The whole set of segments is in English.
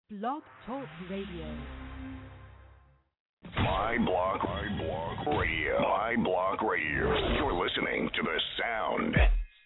Blog Talk Radio. My Block Radio. My Block Radio. You're listening to the sound.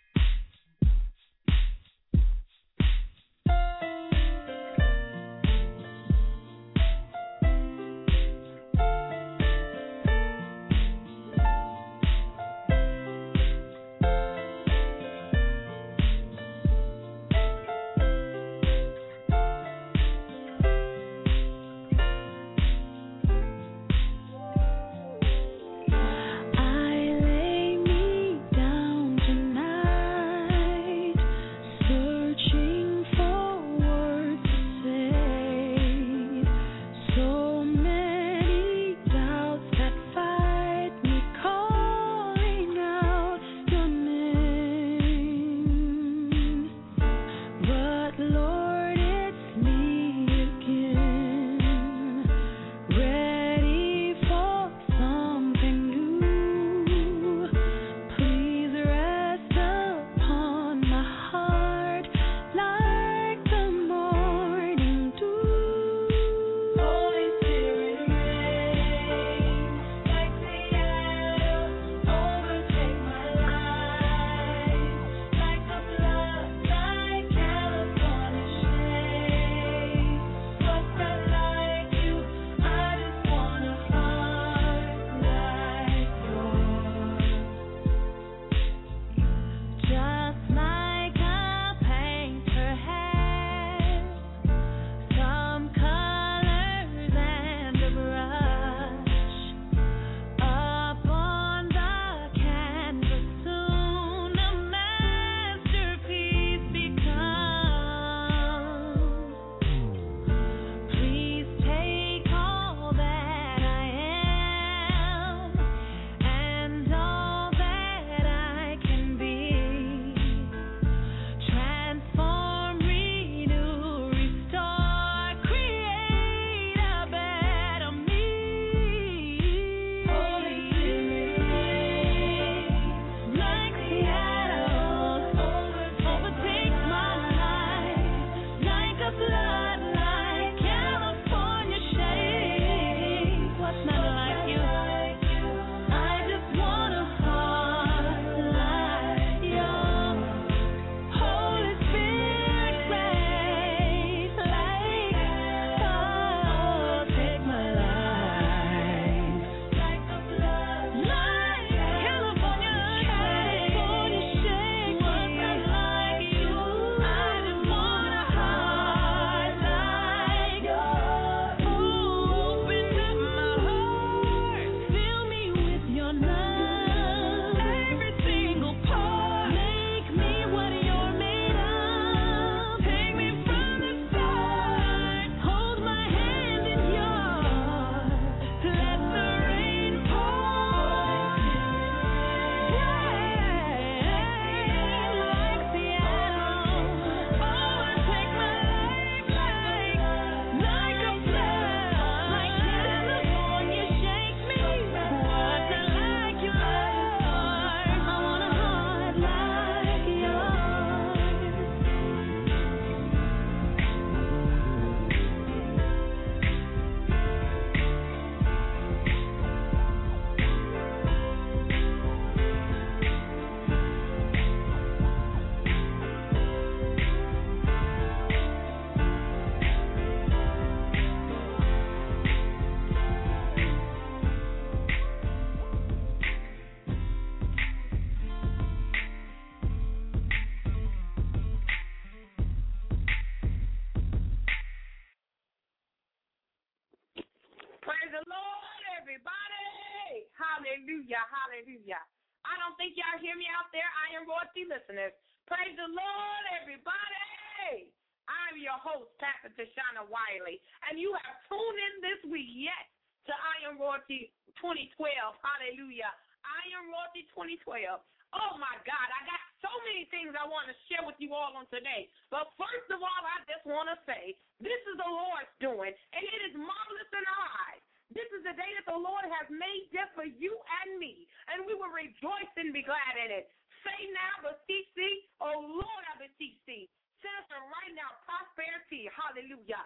Hallelujah. I don't think y'all hear me out there, Iron Royalty listeners. Praise the Lord, everybody. I'm your host, Pastor Tashana Wiley, and you have tuned in this week, yes, to Iron Royalty 2012. Hallelujah. Iron Royalty 2012. Oh, my God, I got so many things I want to share with you all on today. But first of all, I just want to say, this is the Lord's doing, and it is marvelous in our eyes. This is the day that the Lord has made just for you and me, and we will rejoice and be glad in it. Say now, beseech thee, oh Lord, I beseech thee. Send us right now prosperity. Hallelujah. I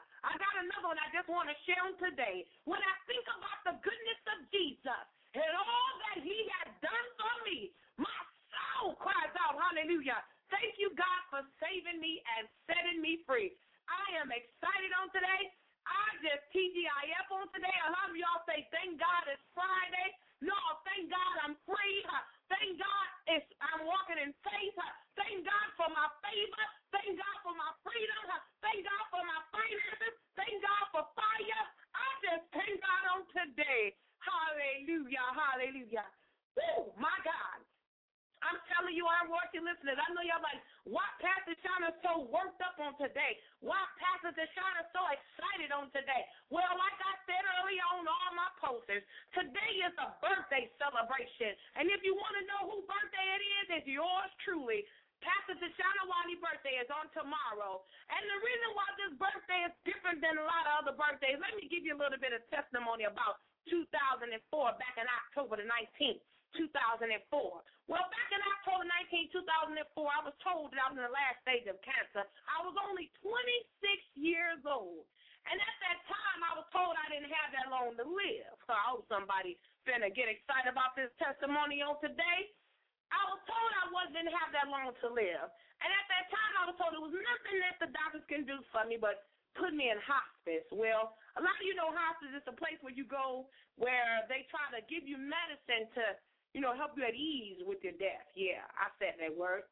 got another one I just want to share on today. When I think about the goodness of Jesus and all that he has done for me, my soul cries out, hallelujah. Thank you, God, for saving me and setting me free. I am excited on today. I just TGIF on today. A lot of y'all say, thank God it's Friday. No, thank God I'm free. Thank God I'm walking in faith. Thank God for my favor. Thank God for my freedom. Thank God for my finances. Thank God for fire. I just thank God on today. Hallelujah, hallelujah. Woo, my God. I'm telling you, I'm working listeners. I know y'all like, why Pastor Shauna so worked up on today? Why Pastor Shauna so excited on today? Well, like I said earlier on all my posters, today is a birthday celebration. And if you want to know whose birthday it is, it's yours truly. Pastor Shauna Wiley's birthday is on tomorrow. And the reason why this birthday is different than a lot of other birthdays, let me give you a little bit of testimony about 2004, back in October the 19th. 2004. Well, back in October 19, 2004, I was told that I was in the last stage of cancer. I was only 26 years old. And at that time, I was told I didn't have that long to live. So I hope somebody finna get excited about this testimony on today. I was told I didn't have that long to live. And at that time, I was told there was nothing that the doctors can do for me but put me in hospice. Well, a lot of you know hospice is a place where you go where they try to give you medicine to help you at ease with your death. Yeah, I said that word.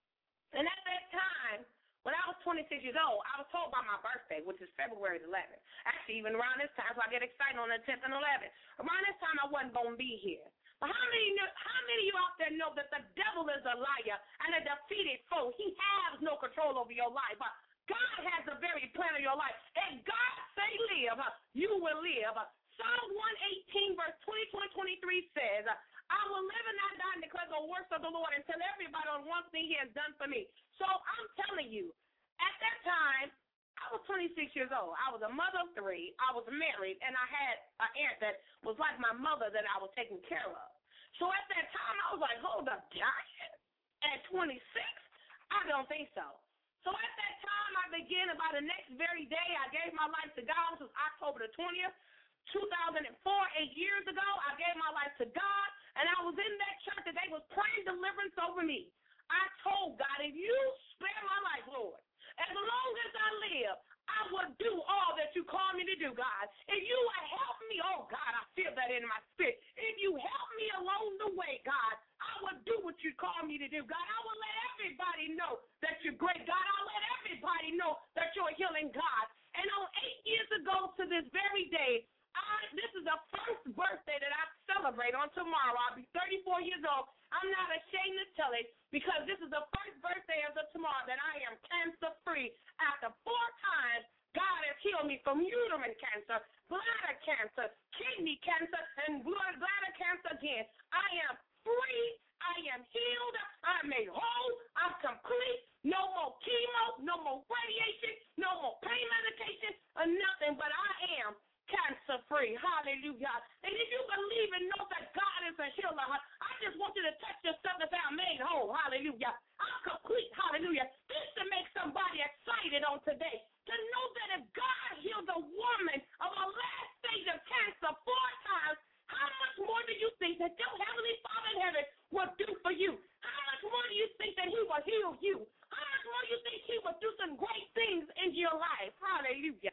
And at that time, when I was 26 years old, I was told by my birthday, which is February 11th. Actually, even around this time, so I get excited on the 10th and 11th. Around this time, I wasn't going to be here. But how many of you out there know that the devil is a liar and a defeated foe? He has no control over your life. God has a very plan of your life. And God say live, you will live. Psalm 118, verse 20-23 says, I will live and not die and declare the works of the Lord and tell everybody on one thing he has done for me. So I'm telling you, at that time, I was 26 years old. I was a mother of 3. I was married, and I had an aunt that was like my mother that I was taking care of. So at that time, I was like, hold up, dying at 26? I don't think so. So at that time, I began about the next very day, I gave my life to God. This was October the 20th, 2004, 8 years ago. I gave my life to God. And I was in that church and they was praying deliverance over me. I told God, if you spare my life, Lord, as long as I live, I will do all that you call me to do, God. If you will help me, oh, God, I feel that in my spirit. If you help me along the way, God, I will do what you call me to do, God. I will let everybody know that you're great, God. I'll let everybody know that you're a healing God. And on 8 years ago to this very day, this is the first birthday that I celebrate on tomorrow. I'll be 34 years old. I'm not ashamed to tell it because this is the first birthday as of tomorrow that I am cancer-free. After 4 times, God has healed me from uterine cancer, bladder cancer, kidney cancer, and bladder cancer again. I am free. I am healed. I'm made whole. I'm complete. No more chemo, no more radiation, no more pain medication, or nothing, but I am cancer-free. Hallelujah. And if you believe and know that God is a healer, I just want you to touch yourself and say, I'm made whole. Hallelujah. I'm complete. Hallelujah. This to make somebody excited on today. To know that if God healed a woman of a last stage of cancer 4 times, how much more do you think that your Heavenly Father in heaven will do for you? How much more do you think that he will heal you? How much more do you think he will do some great things in your life? Hallelujah.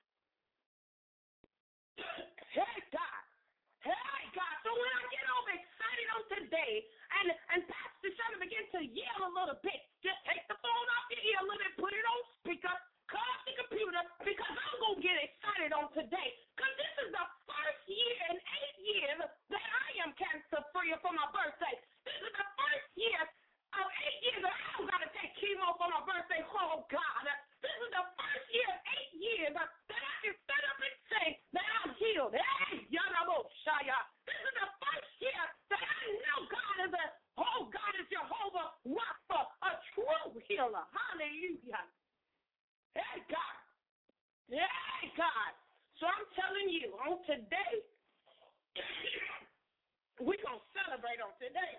Hey, God. Hey, God. So when I get all excited on today and Pastor Shauna begin to yell a little bit, just take the phone off your ear a little bit, put it on speaker, cut off the computer, because I'm going to get excited on today. Because this is the first year in 8 years that I am cancer-free for my birthday. This is the first year of 8 years that I don't got to take chemo for my birthday. Oh, God. This is the first year of 8 years that I can stand up and say that I'm healed. Hey, Yadabo Shaya. This is the first year that I know God is Jehovah Rapha, a true healer. Hallelujah. Hey, God. Hey, God. So I'm telling you, on today, we're going to celebrate on today.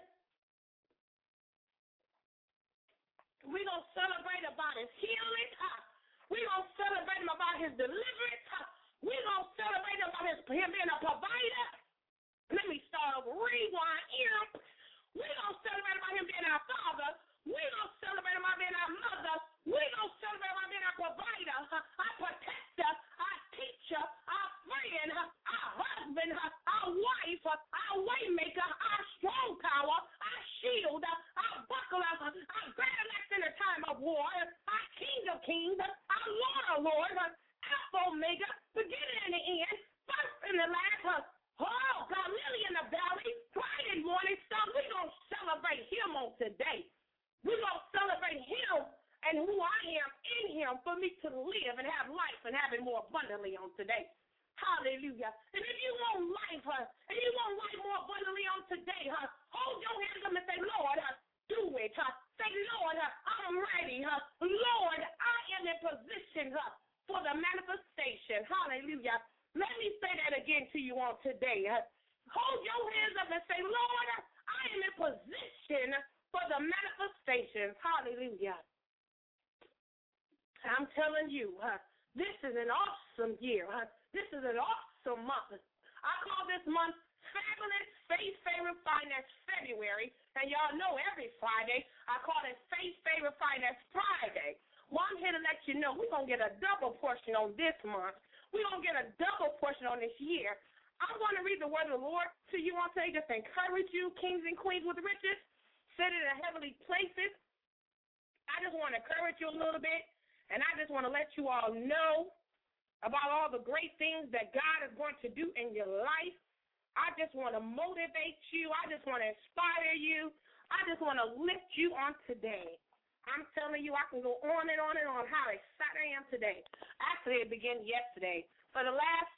We're going to celebrate about his healing. We're going to celebrate him about his deliverance. We're going to celebrate him about him being a provider. Let me start over. Rewind. We're going to celebrate about him being our father. We're going to celebrate about being our mother. We're going to celebrate about being our provider, our protector, our teacher, our friend, our husband, our wife, our waymaker, our strong tower, our shield, our buckler, our great elect in the time of war, our King of kings, our Lord of lords, Alpha Omega, beginning and the end, first and the last. Oh, God, lily in the valley, bright and morning star. We're going to celebrate him on today. We're going to celebrate him and who I am in him for me to live and have life and have it more abundantly on today. Hallelujah. And if you want life, and you want life more abundantly on today, hold your hands up and say, Lord, do it. Say, Lord, I'm ready. Lord, I am in position for the manifestation. Hallelujah. Let me say that again to you on today. Hold your hands up and say, Lord, I am in position for the manifestations. Hallelujah. I'm telling you, this is an awesome year. This is an awesome month. I call this month Fabulous Faith Favor Finance February. And y'all know every Friday I call it Faith Favor Finance Friday. Well, I'm here to let you know we're going to get a double portion on this month. We're going to get a double portion on this year. I'm going to read the word of the Lord to you on today, just to encourage you, kings and queens with riches, seated in heavenly places. I just want to encourage you a little bit, and I just want to let you all know about all the great things that God is going to do in your life. I just want to motivate you. I just want to inspire you. I just want to lift you on today. I'm telling you, I can go on and on and on how excited I am today. Actually, it began yesterday. For the last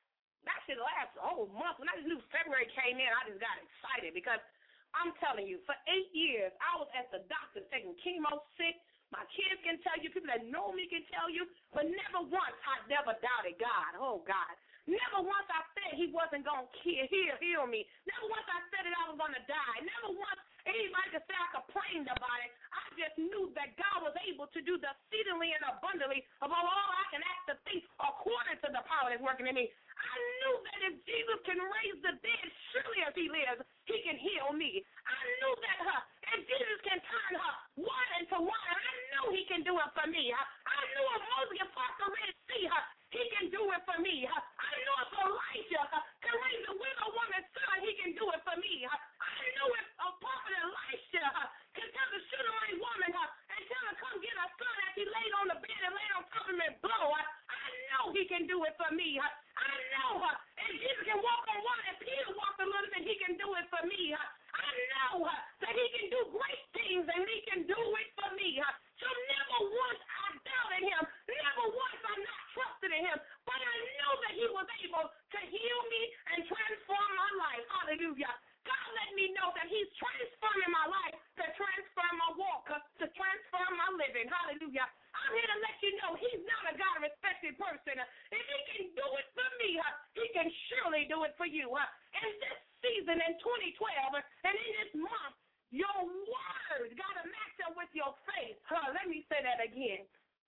month, when I just knew February came in, I just got excited because I'm telling you, for 8 years, I was at the doctor taking chemo sick. My kids can tell you, people that know me can tell you, but never once I never doubted God. Oh, God. Never once I said he wasn't going to heal me. Never once I said that I was going to die. Never once anybody could say I complained about it. I just knew that God was able to do the exceedingly and abundantly above all I can ask to think according to the power that's working in me. I knew that if Jesus can raise the dead, surely as he lives, he can heal me. I knew that if Jesus can turn water into wine, I knew he can do it for me. I knew if Moses can part the Red Sea, he can do it for me. I knew if Elijah can raise the widow woman's son, he can do it for me. I knew if prophet Elisha can tell the Shunammite woman and tell her come get her son as he laid on the bed and laid on top of him and blow. I know he can do it for me. I know if Jesus can walk on water and Peter walked a little bit, he can do it for me. I know that he can do great things and he can do it for me. So never once I doubted him. Never once I not trusted in him. But I know that he was able to heal me and transform my life. Hallelujah. God let me know that he's transforming my life, to transform my walk, to transform my living. Hallelujah. I'm here to let you know he's not a God-respected person. If he can do it for me, he can surely do it for you. In this season, in 2012, and in this month, your word got to match up with your faith. Let me say that again.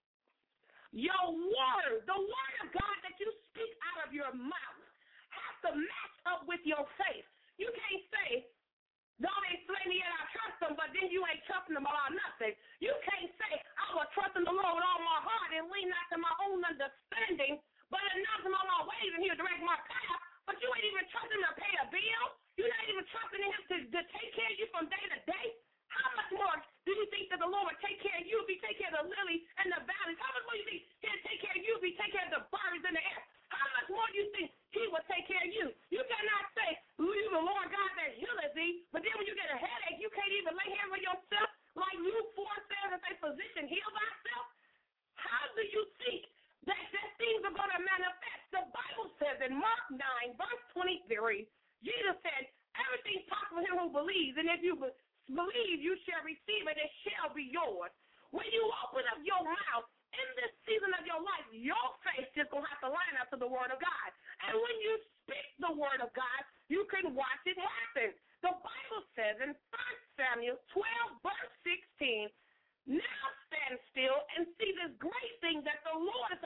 Your word, the word of God that you speak out of your mouth, has to match up with your faith. You can't say, though they slay me yet I trust them, but then you ain't trusting them about nothing. You can't say, I will trust in the Lord with all my heart and lean not to my own understanding, but acknowledge him all my ways and he'll direct my path. But you ain't even trusting him to pay a bill. You're not even trusting him to take care of you from day to day. How much more do you think that the Lord would take care of you if he take care of the lilies and the valleys? How much more do you think he'll take care of you if he take care of the birds in the air? How much more do you think he will take care of you? You cannot say, you the Lord God that healeth thee, but then when you get a headache, you can't even lay hands on yourself like Luke 4 says and say, physician, heal thyself. How do you think that things are going to manifest? The Bible says in Mark 9, verse 23, Jesus said, everything's possible for him who believes, and if you believe, you shall receive it, it shall be yours. When you open up your mouth, in this season of your life, your faith is going to have to line up to the word of God. And when you speak the word of God, you can watch it happen. The Bible says in 1 Samuel 12, verse 16, now stand still and see this great thing that the Lord is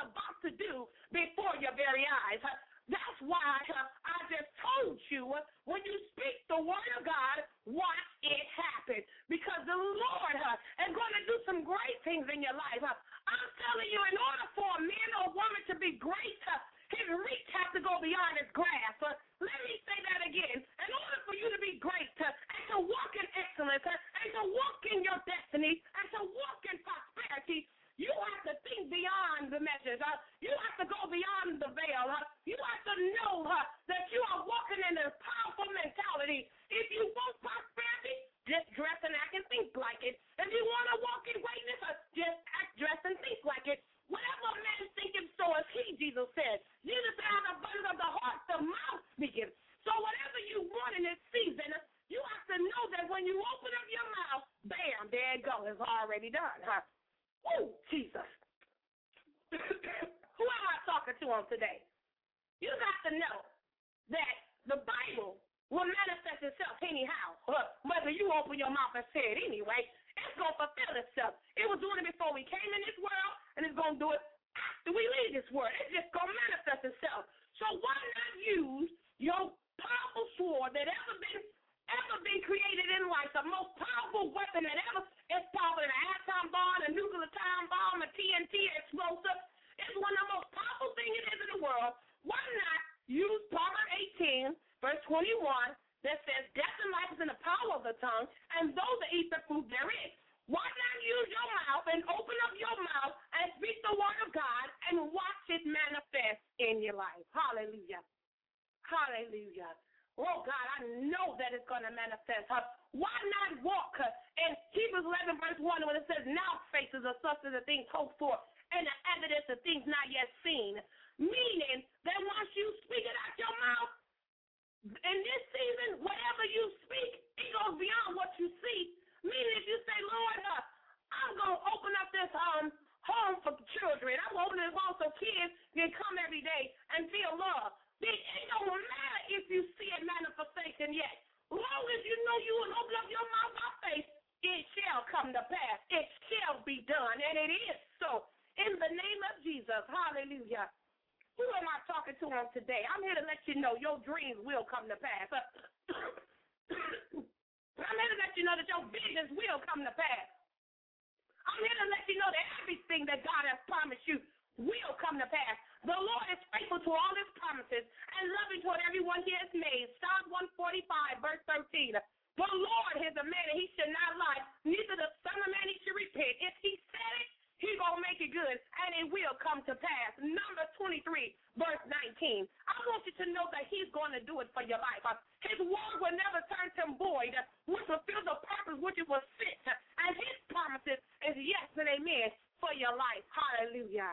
His reach has to go beyond his grasp. Let me say that again. In order for you to be great and to walk in excellence and to walk in your destiny and to walk in prosperity, you have to think beyond the measures. You have to go beyond the veil. You have to know that you are walking in a powerful mentality. If you want prosperity, just dress and act and think like it. If you want to walk in greatness, just act, dress, and think like it. Whatever a man thinketh, so is he, Jesus said. Jesus said, out of the abundance of the heart, the mouth speaketh. So whatever you want in this season, you have to know that when you open up your mouth, bam, there it goes. It's already done. Oh, Jesus. Who am I talking to on today? You got to know that the Bible will manifest itself anyhow. Whether you open your mouth and say it anyway, it's going to fulfill itself. It was doing it before we came in this world, and it's going to do it after we leave this world. It's just going to manifest itself. So why not use your powerful sword that ever been created in life, the most powerful weapon that ever is powerful than an atom bomb, a nuclear time bomb, a TNT explosive. It's one of the most powerful things it is in the world. Why not use Proverbs 18, verse 21, that says, death and life is in the power of the tongue, and those that eat the fruit therein. Why not use your mouth and open up your mouth and speak the word of God and watch it manifest in your life? Hallelujah. Hallelujah. Oh, God, I know that it's going to manifest. Why not walk in Hebrews 11, verse 1, when it says, now faith is the substance of things hoped for and the evidence of things not yet seen? Meaning that once you speak it out your mouth, in this season, whatever you speak, it goes beyond what you see. Meaning if you say, Lord, I'm going to open up this home for children. I'm going to open this home so kids can come every day and feel love. It don't matter if you see a manifestation yet. Long as you know you will open up your mouth by faith, it shall come to pass. It shall be done, and it is so. In the name of Jesus, hallelujah. Who am I talking to on today? I'm here to let you know your dreams will come to pass. I'm here to let you know that your visions will come to pass. I'm here to let you know that everything that God has promised you will come to pass. The Lord is faithful to all his promises and loving toward everyone he has made. Psalm 145, verse 13. The Lord is a man and he should not lie, neither the son of man he should repent. If he said it, he's going to make it good, and it will come to pass. Numbers 23, verse 19. I want you to know that he's going to do it for your life. His word will never turn to him void, which fulfill the purpose which it was sent. And his promises is yes and amen for your life. Hallelujah.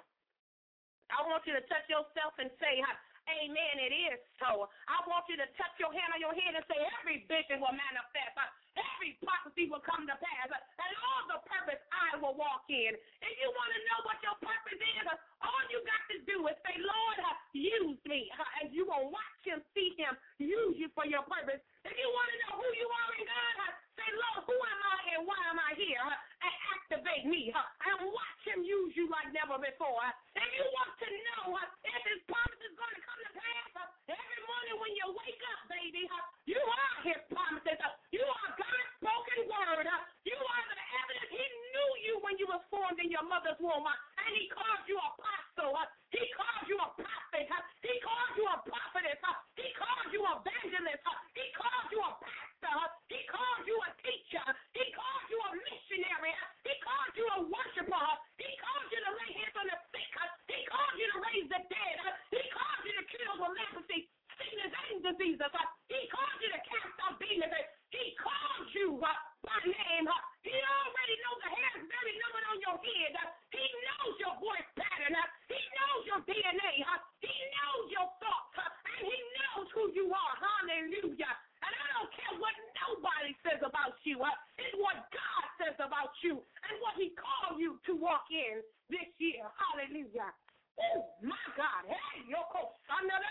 I want you to touch yourself and say, amen, it is so. I want you to touch your hand on your head and say, every vision will manifest. Every prophecy will come to pass. And all the purpose I will walk in. If you want to know what your purpose is, all you got to do is say, Lord, use me. And you're going to watch him, see him, use you for your purpose. If you want to know who you are in God, say, Lord, who am I and why am I here? And activate me. And watch him use you like never before. If you want to know if his promise is going to come to pass, every morning when you wake up, baby, you are his promises. You are God's spoken word. You are the evidence. He knew you when you were formed in your mother's womb. And he called you apostle. He called you a prophet. He called you a prophetess. He called you evangelist. He called you a pastor. He called you a teacher. He called you a missionary. He called you a worshiper. He called you to lay hands on the sick. He called you to raise the dead. He called you to kill the leprosy, sickness, and diseases. He called you to cast out demons. He called you by name. He already knows the hair is very numbered on your head. He knows your voice pattern. He knows your DNA. He knows your thoughts. And he knows who you are. Hallelujah. And I don't care what nobody says about you. It's what God says about you and what he called you to walk in this year. Hallelujah. Oh, my God. Hey, Yoko, son of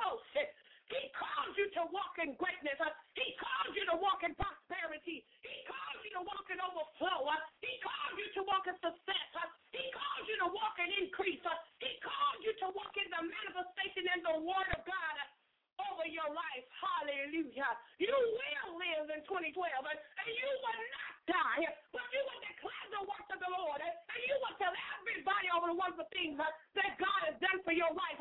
a he called you to walk in greatness. He called you to walk in prosperity. He called you to walk in overflow. He called you to walk in success. He called you to walk in increase. He called you to walk in the manifestation and the word of God over your life. Hallelujah. You will live in 2012, and you will not die, but you will declare the works of the Lord, and you will tell everybody over the wonderful things that God has done for your life.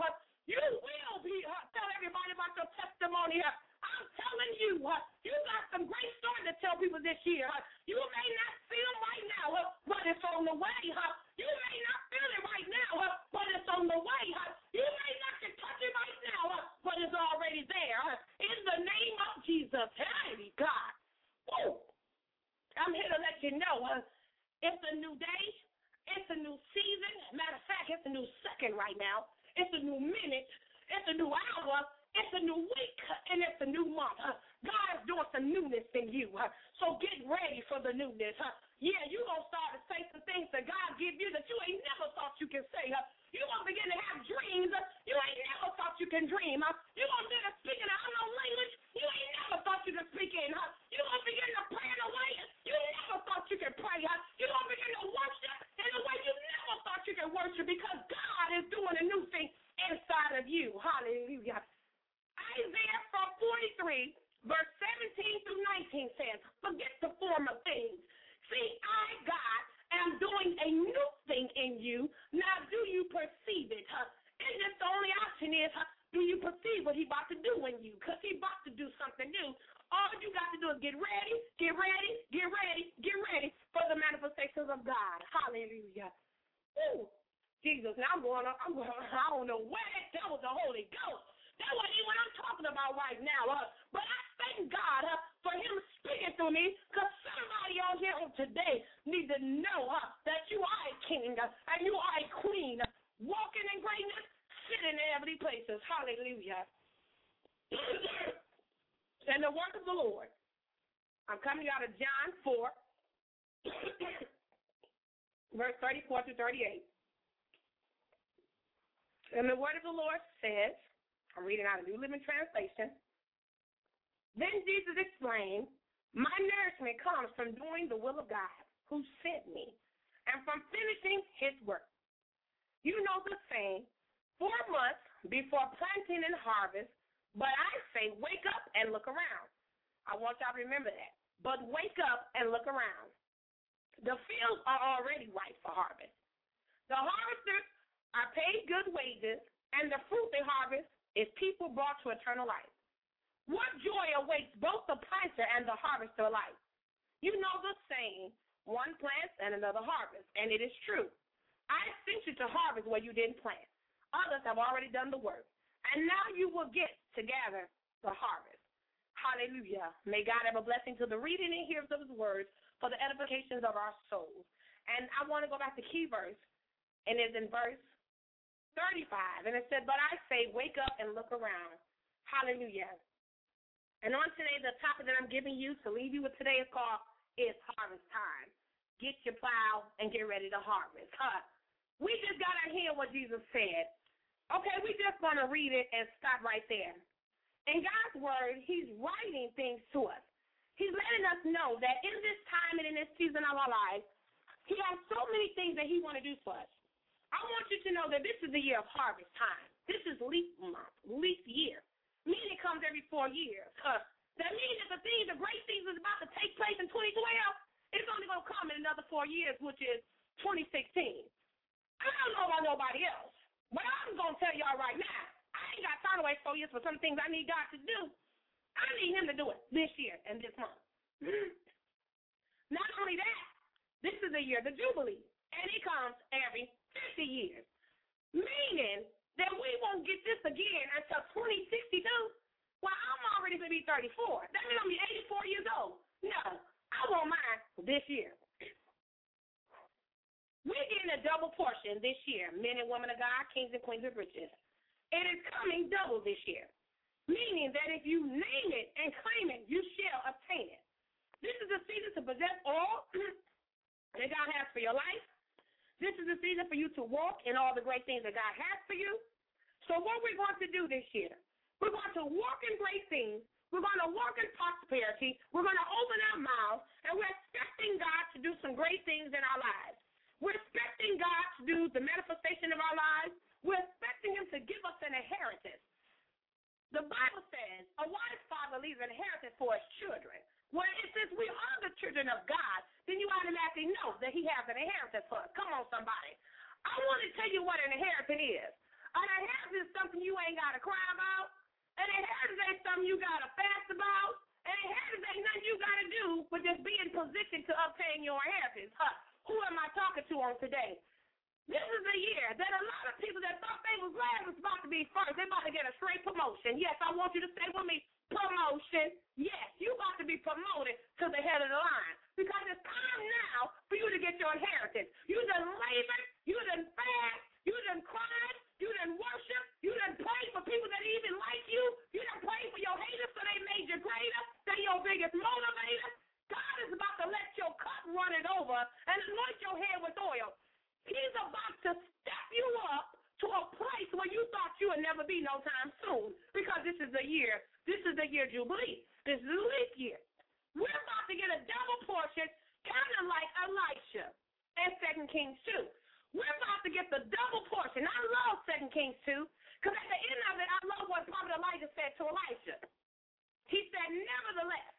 You will be. Tell everybody about your testimony. I'm telling you, you got some great stories to tell people this year. You may not feel them right now, but it's on the way. You may not feel it right now, but it's on the way. You may not can touch it right now, but it's already there. In the name of Jesus. Hey, God. Woo. I'm here to let you know it's a new day. It's a new season. Matter of fact, it's a new second right now. It's a new minute. It's a new hour. It's a new week, and it's a new month. God is doing some newness in you, so get ready for the newness. Yeah, you're going to start to say some things that God give you that you ain't never thought you can say. You're going to begin to have dreams you ain't never thought you can dream. You're going to begin to speak in an unknown language you ain't never thought you could speak in. You're going to begin to pray in a way you never thought you could pray. You're going to begin to worship in a way you never thought you could worship because God is doing a new thing inside of you. Hallelujah. Isaiah 43, verse 17 through 19 says, forget the former things. See, I, God, am doing a new thing in you. Now, do you perceive it? And just the only option is, do you perceive what he's about to do in you? Because he's about to do something new. All you got to do is get ready, get ready, get ready, get ready for the manifestations of God. Hallelujah. Ooh, Jesus, now I don't know where that was the Holy Ghost. That wasn't even what I'm talking about right now. But I thank God for him speaking to me because somebody out here today needs to know that you are a king and you are a queen, walking in greatness, sitting in heavenly places. Hallelujah. And the word of the Lord. I'm coming out of John 4, verse 34 to 38. And the word of the Lord says, I'm reading out a New Living Translation. Then Jesus explained, my nourishment comes from doing the will of God who sent me and from finishing his work. You know the saying, 4 months before planting and harvest, but I say wake up and look around. I want y'all to remember that. But wake up and look around. The fields are already ripe for harvest. The harvesters are paid good wages, and the fruit they harvest is people brought to eternal life. What joy awaits both the planter and the harvester alike? You know the saying, one plants and another harvests, and it is true. I sent you to harvest where you didn't plant. Others have already done the work, and now you will get to gather the harvest. Hallelujah. May God have a blessing to the reading and hearers of his words for the edifications of our souls. And I want to go back to key verse, and it's in verse 35, and it said, but I say, wake up and look around. Hallelujah. And on today, the topic that I'm giving you to leave you with today is called, it's harvest time. Get your plow and get ready to harvest. We just got to hear what Jesus said. Okay, we just going to read it and stop right there. In God's word, he's writing things to us. He's letting us know that in this time and in this season of our lives, he has so many things that he want to do for us. I want you to know that this is the year of harvest time. This is leap month, leap year. Meaning it comes every 4 years. That means that the great things that's about to take place in 2012, it's only going to come in another 4 years, which is 2016. I don't know about nobody else, but I'm going to tell y'all right now, I ain't got time to wait 4 years for some things I need God to do. I need him to do it this year and this month. Not only that, this is the year of the Jubilee, and it comes every 50 years, meaning that we won't get this again until 2062. Well, I'm already going to be 34. That means I'm going to be 84 years old. No, I want mine this year. We're getting a double portion this year, men and women of God, kings and queens of riches. It is coming double this year, meaning that if you name it and claim it, you shall obtain it. This is the season to possess all that God has for your life. This is the season for you to walk in all the great things that God has for you. So what we're going to do this year, we're going to walk in great things. We're going to walk in prosperity. We're going to open our mouths, and we're expecting God to do some great things in our lives. We're expecting God to do the manifestation of our lives. We're expecting him to give us an inheritance. The Bible says a wise father leaves an inheritance for his children. Well, since we are the children of God, then you automatically know that he has an inheritance for us. Come on, somebody. I want to tell you what an inheritance is. An inheritance is something you ain't got to cry about. An inheritance ain't something you got to fast about. An inheritance ain't nothing you got to do but just be in position to obtain your inheritance. Who am I talking to on today? This is a year that a lot of people that thought they was glad was about to be first, they about to get a straight promotion. Yes, I want you to say with me, promotion. Yes, you about to be promoted to the head of the line because it's time now for you to get your inheritance. You done labored, you done fast, you done cried, you done worship, you done prayed for people that even like you, you done prayed for your haters so they made you greater, they're your biggest motivator. God is about to let your cup run it over and anoint your head with oil. He's about to step you up to a place where you thought you would never be no time soon because this is the year Jubilee. This is a leap year. We're about to get a double portion, kind of like Elisha in 2 Kings 2. We're about to get the double portion. I love 2 Kings 2 because at the end of it, I love what Prophet Elijah said to Elisha. He said, nevertheless,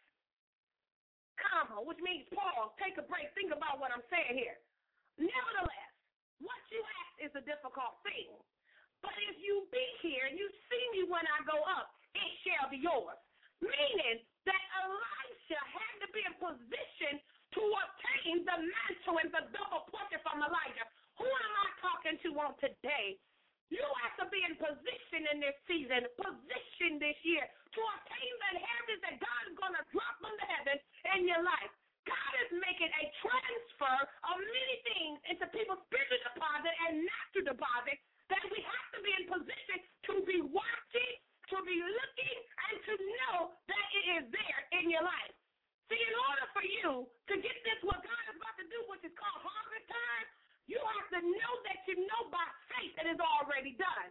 comma, which means pause, take a break, think about what I'm saying here. Nevertheless, what you ask is a difficult thing. But if you be here and you see me when I go up, it shall be yours. Meaning that Elisha had to be in position to obtain the mantle and the double portion from Elijah. Who am I talking to on today? You have to be in position in this season, position this year, to obtain the inheritance that God is going to drop from the heavens in your life. God is making a transfer of many things into people's spiritual deposit and natural deposit that we have to be in position to be watching, to be looking, and to know that it is there in your life. See, in order for you to get this, what God is about to do, which is called harvest time, you have to know that you know by faith that it's already done.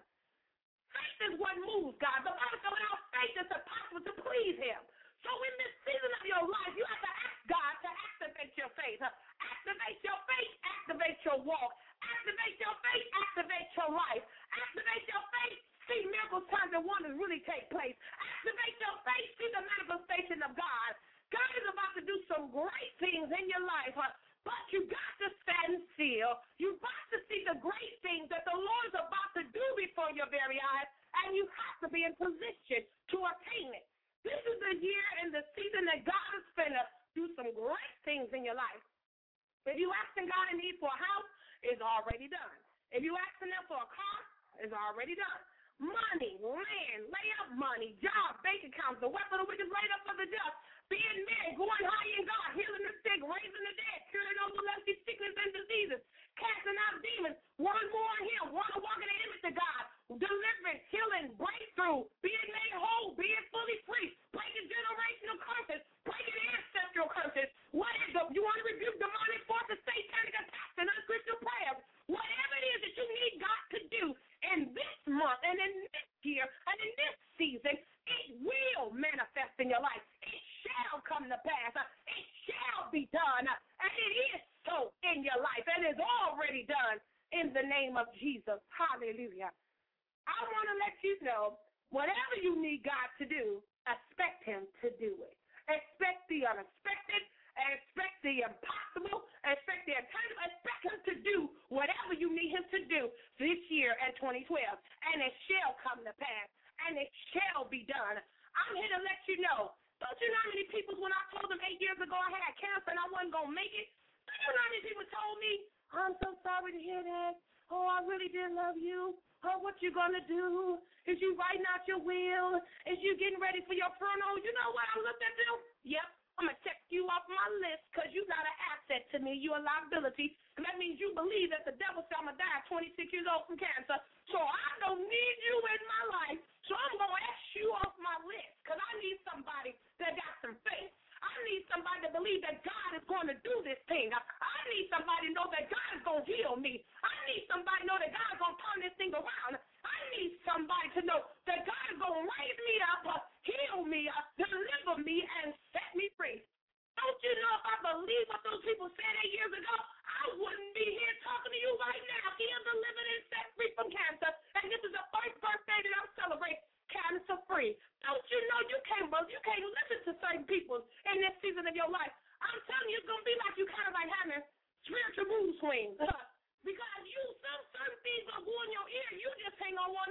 Faith is what moves God. The Bible says without faith it's impossible to please Him. So in this season of your life, you have to ask God to activate your faith. Activate your faith, activate your walk. Activate your faith, activate your life. Activate your faith, see miracles, signs, and wonders really take place. Activate your faith, see the manifestation of God. God is about to do some great things in your life, but you got to stand still. You got to see the great things that the Lord is about to do before your very eyes, and you have to be in position to attain it. This is the year and the season that God is going to do some great things in your life. If you asking God in need for a house, it's already done. If you asking Him for a car, it's already done. Money, land, lay up money, job, bank accounts, the weapon of which is laid up for the just, being married, going high in God, healing the sick, raising the dead, curing all the sickness and diseases, casting out demons, one more in Him, one to walk in the image of God, deliverance, healing, breakthrough, being made whole, being fully free, breaking generational curses, breaking ancestral curses. What is it? You want to rebuke demonic forces, satanic attacks, and unchristian prayers. Whatever it is that you need God to do in this month and in this year and in this season, it will manifest in your life. It shall come to pass. It shall be done. And it is so in your life. And it's already done in the name of Jesus. Hallelujah. I want to let you know, whatever you need God to do, expect Him to do it. Expect the unexpected, expect the impossible, expect the unattainable, expect Him to do whatever you need Him to do this year in 2012. And it shall come to pass, and it shall be done. I'm here to let you know. Don't you know how many people, when I told them 8 years ago I had cancer and I wasn't going to make it, don't you know how many people told me, I'm so sorry to hear that. Oh, I really did love you. Oh, what you going to do? Is you writing out your will? Is you getting ready for your funeral? You know what I looked at them? Yep, I'm going to check you off my list because you got an asset to me. You're a liability. And that means you believe that the devil said I'm going to die at 26 years old from cancer. So I don't need you in my life. So I'm going to X you off my list because I need somebody that got some faith. I need somebody to believe that God is going to do this thing. I need somebody to know that God is going to heal me. I need somebody to know that God is going to turn this thing around. I need somebody to know that God is going to raise me up, heal me, deliver me, and set me free. Don't you know if I believe what those people said 8 years ago, I wouldn't be here talking to you right now. He is delivered and set free from cancer, and this is the first birthday that I'm celebrating cancer free. Don't you know you can't listen to certain people in this season of your life. I'm telling you, it's going to be like you kind of like having spiritual mood swings. Because some certain things are going in your ear, you just ain't going to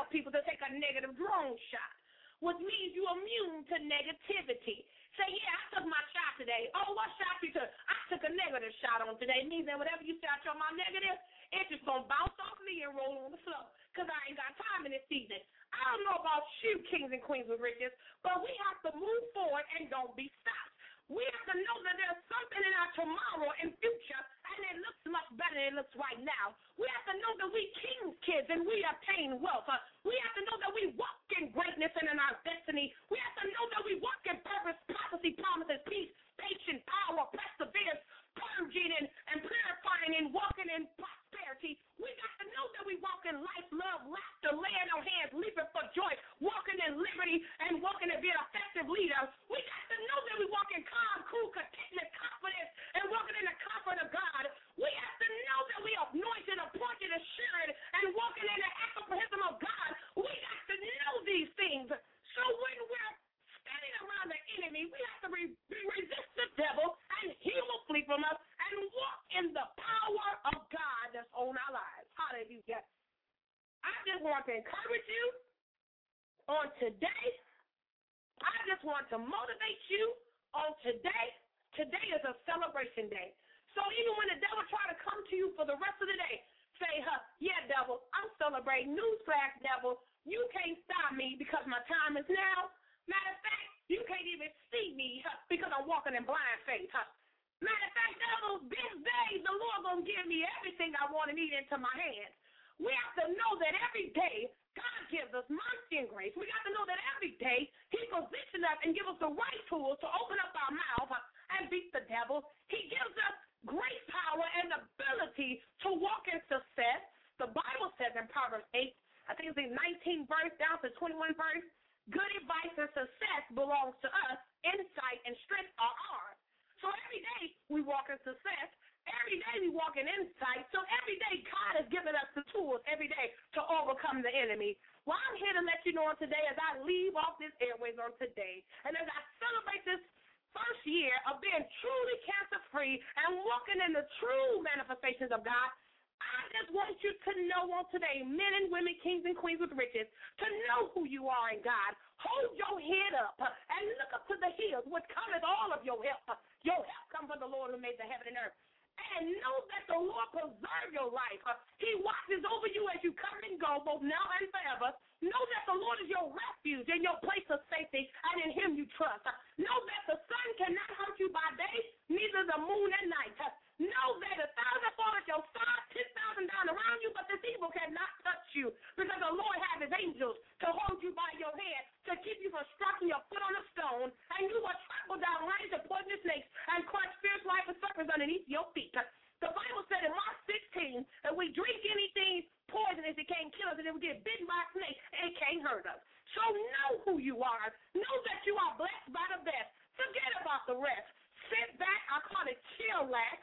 tell people to take a negative drone shot, which means you're immune to negativity. Say, yeah, I took my shot today. Oh, what shot you took? I took a negative shot on today. It means that whatever you say out your mouth negative, it's just going to bounce off me and roll on the floor because I ain't got time in this season. I don't know about you, kings and queens with riches, but we have to move forward and don't be stopped. We have to know that there's something in our tomorrow and future, and it looks much better than it looks right now. We have to know that we king's kids and we obtain wealth. We have to know that we walk in greatness and in our destiny. We have to know that we walk in purpose, prophecy, promises, peace, patience, power, perseverance, purging and purifying and walking in prosperity. We got to know that we walk in life, love, laughter, laying our hands, leaping for joy, walking in liberty, and walking to be an effective leader. We got to know that we walk in calm, cool, contentment, confidence, and walking in the comfort of God. We have to know that we are anointed, appointed, assured, and walking in the apprehension of God. We got to know these things. So when we're standing around the enemy, we have to resist the devil, and he will flee from us, and walk in the power of God that's on our lives. Hallelujah. I just want to encourage you on today. I just want to motivate you on today. Today is a celebration day. So even when the devil try to come to you for the rest of the day, say, yeah, devil, I'm celebrating. Newsflash, devil, you can't stop me because my time is now. Matter of fact, you can't even see me because I'm walking in blind faith. Matter of fact, devil, this day the Lord going to give me everything I want and need into my hands. We have to know that every day God gives us mercy and grace. We got to know that every day he positions us and gives us the right tools to open up our mouth and beat the devil. He gives us great power and ability to walk in success. The Bible says in Proverbs 8, I think it's the 19th verse down to 21 verse, good advice and success belongs to us. Insight and strength are ours. So every day we walk in success. Every day we walk in insight. So every day God has given us the tools every day to overcome the enemy. Well, I'm here to let you know today as I leave off this airways on today, and as I celebrate this first year of being truly cancer-free and walking in the true manifestations of God, I just want you to know on today, men and women, kings and queens with riches, to know who you are in God. Hold your head up and look up to the hills, which cometh all of your help. Your help comes from the Lord who made the heaven and earth. And know that the Lord preserve your life. He watches over you as you come and go, both now and forever. Know that the Lord is your refuge and your place of safety, and in him you trust. Know that the sun cannot hurt you by day, neither the moon at night. Know that 1,000 fall at your side, 10,000 down around you, but this evil cannot touch you, because the Lord has his angels to hold you by your hand, to keep you from striking your foot on a stone, and you will trample down lions and poisonous snakes and crush fierce lions and serpents underneath your feet. The Bible said in Mark 16 that we drink anything poisonous, it can't kill us, and if we get bitten by a snake, it can't hurt us. So know who you are. Know that you are blessed by the best. Forget about the rest. Sit back, I call it chillax,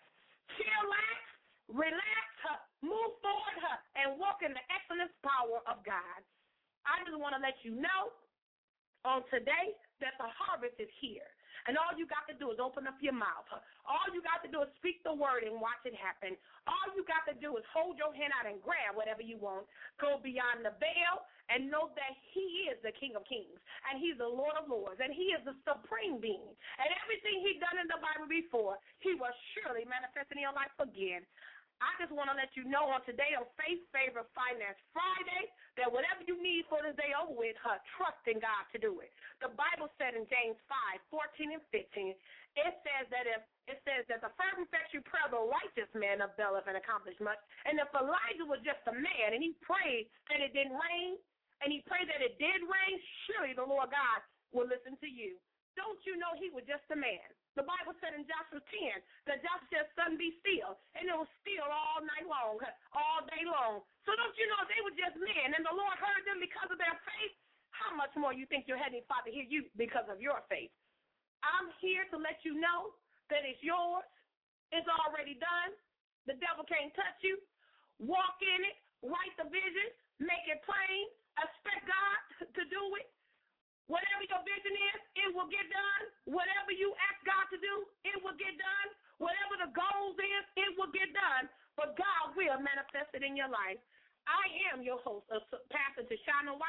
relax, move forward, and walk in the excellent power of God. I just want to let you know on today that the harvest is here. And all you got to do is open up your mouth. All you got to do is speak the word and watch it happen. All you got to do is hold your hand out and grab whatever you want. Go beyond the veil and know that he is the King of Kings, and he's the Lord of Lords, and he is the supreme being. And everything he done in the Bible before, he will surely manifest in your life again. I just want to let you know on today on Faith, Favor, Finance Friday that whatever you need for this day over with, trust in God to do it. The Bible said in James 5:14 and 15, it says that the fervent effectual prayer of the righteous man availeth and accomplish much. And if Elijah was just a man and he prayed that it didn't rain, and he prayed that it did rain, surely the Lord God will listen to you. Don't you know he was just a man? The Bible said in Joshua 10 that Joshua said, sun be still, and it was still all night long, all day long. So don't you know they were just men, and the Lord heard them because of their faith? How much more you think your Heavenly Father hear you because of your faith? I'm here to let you know that it's yours. It's already done. The devil can't touch you. Walk in it. Write the vision. Make it plain. Expect God to do it. Whatever your vision is, it will get done. Whatever you ask God to do, it will get done. Whatever the goals is, it will get done. But God will manifest it in your life. I am your host, Pastor Tashana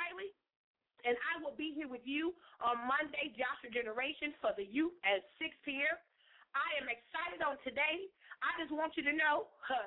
and I will be here with you on Monday, Joshua Generation, for the youth at 6 p.m. I am excited on today. I just want you to know,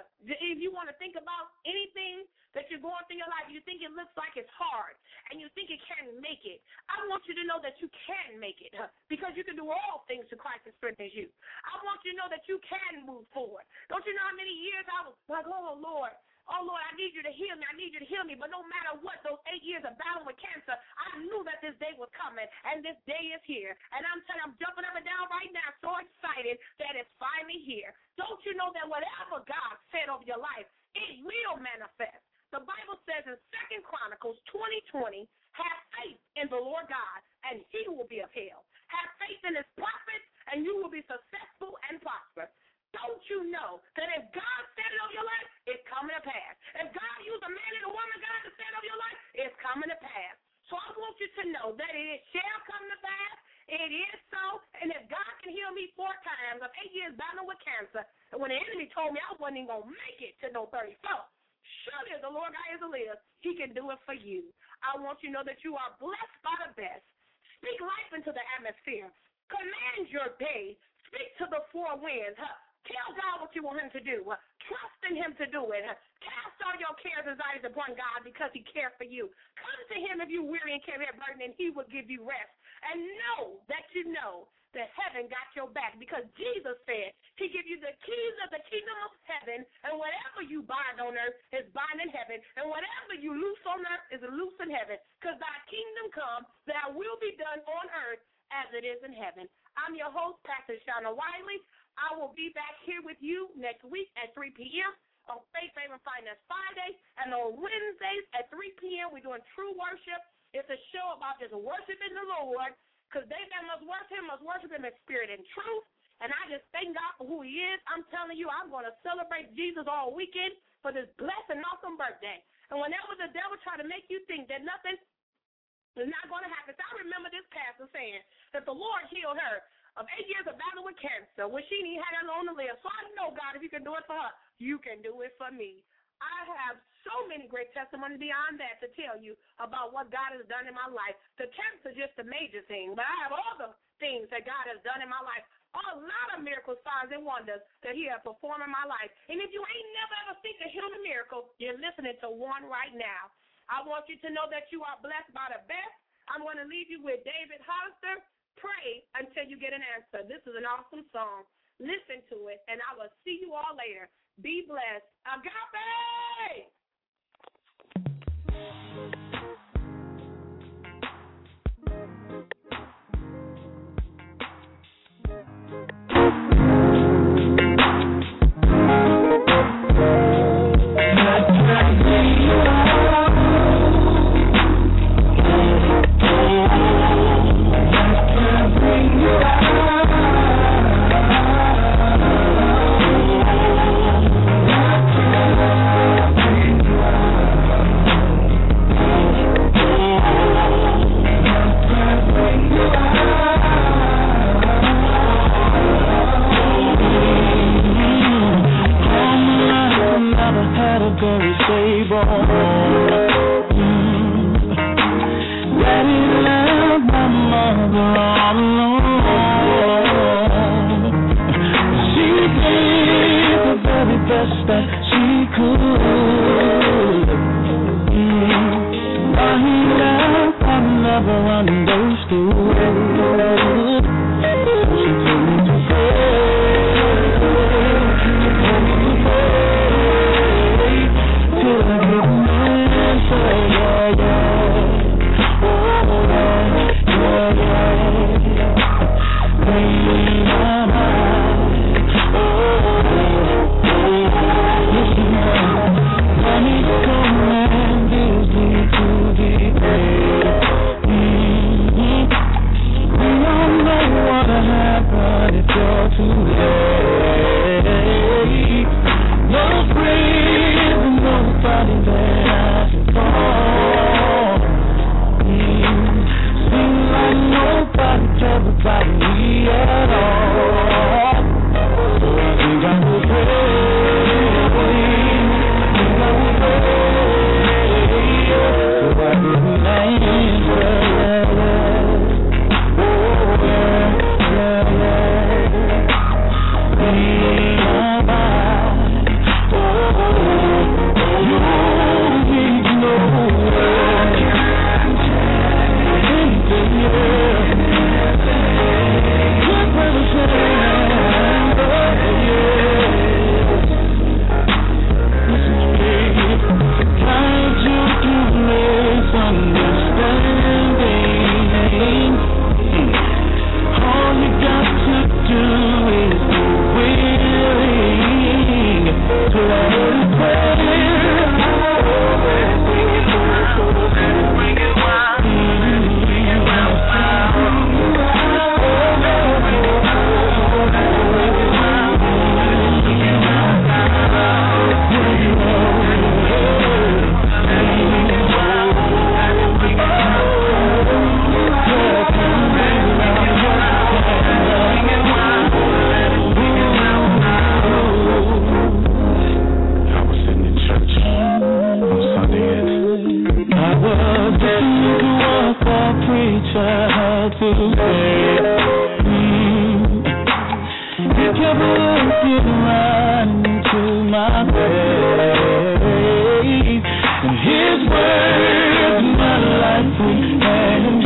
if you want to think about anything that you're going through your life, you think it looks like it's hard, and you think it can't make it, I want you to know that you can make it, because you can do all things to Christ that strengthens you. I want you to know that you can move forward. Don't you know how many years I was like, oh, Lord, I need you to heal me. I need you to heal me. But no matter what, those 8 years of battling with cancer, I knew that this day was coming, and this day is here. And I'm telling you, I'm jumping up and down right now, so excited that it's finally here. Don't you know that whatever God said over your life, it will manifest? The Bible says in 2 Chronicles 20:20, have faith in the Lord God, and he will be upheld. Have faith in his prophets, and you will be successful and prosperous. Don't you know that if God said it over your life, it's coming to pass? If God used a man and a woman, God, to say it over your life, it's coming to pass. So I want you to know that it shall come to pass. It is so. And if God can heal me 4 times of 8 years battling with cancer, and when the enemy told me I wasn't even going to make it to no 34, surely as the Lord God is alive, he can do it for you. I want you to know that you are blessed by the best. Speak life into the atmosphere. Command your day. Speak to the 4 winds. Tell God what you want him to do. Trust in him to do it. Cast all your cares and anxieties upon God because he cares for you. Come to him if you're weary and carry a burden, and he will give you rest. And know that heaven got your back, because Jesus said he give you the keys of the kingdom of heaven, and whatever you bind on earth is bound in heaven, and whatever you loose on earth is loose in heaven, because thy kingdom come, thy will be done on earth as it is in heaven. I'm your host, Pastor Shauna Wiley. I will be back here with you next week at 3 p.m. on Faith, Favor, and Finance Friday, and on Wednesdays at 3 p.m. we're doing True Worship. It's a show about just worshiping the Lord, because they that must worship him in spirit and truth. And I just thank God for who he is. I'm telling you, I'm going to celebrate Jesus all weekend for this blessed and awesome birthday. And whenever the devil try to make you think that nothing is not going to happen, so I remember this pastor saying that the Lord healed her of 8 years of battle with cancer when she didn't have that long to live. So I know, God, if you can do it for her, you can do it for me. I have so many great testimonies beyond that to tell you about what God has done in my life. The cancer is just a major thing, but I have other things that God has done in my life. A lot of miracles, signs, and wonders that he has performed in my life. And if you ain't never ever seen a human miracle, you're listening to one right now. I want you to know that you are blessed by the best. I'm going to leave you with David Hollister. Pray until you get an answer. This is an awesome song. Listen to it, and I will see you all later. Be blessed. Agape! listening to what that preacher had to say. He kept looking right into my face, and his words, my life went hand in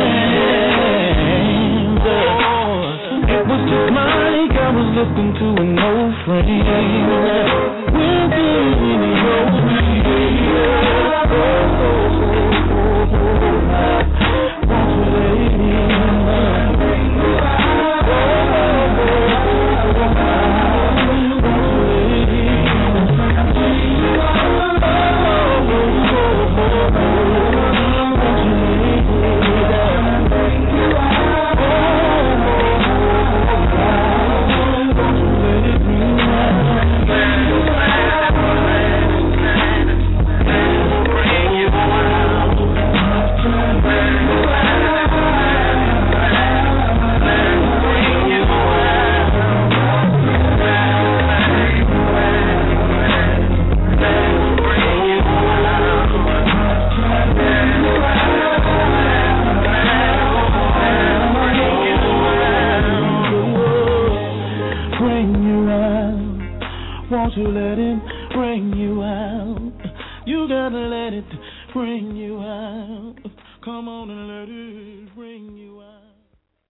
hand. It was just like I was listening to an old friend. We'll be in the old to let him bring you out. You gotta let it bring you out. Come on and let it bring you out.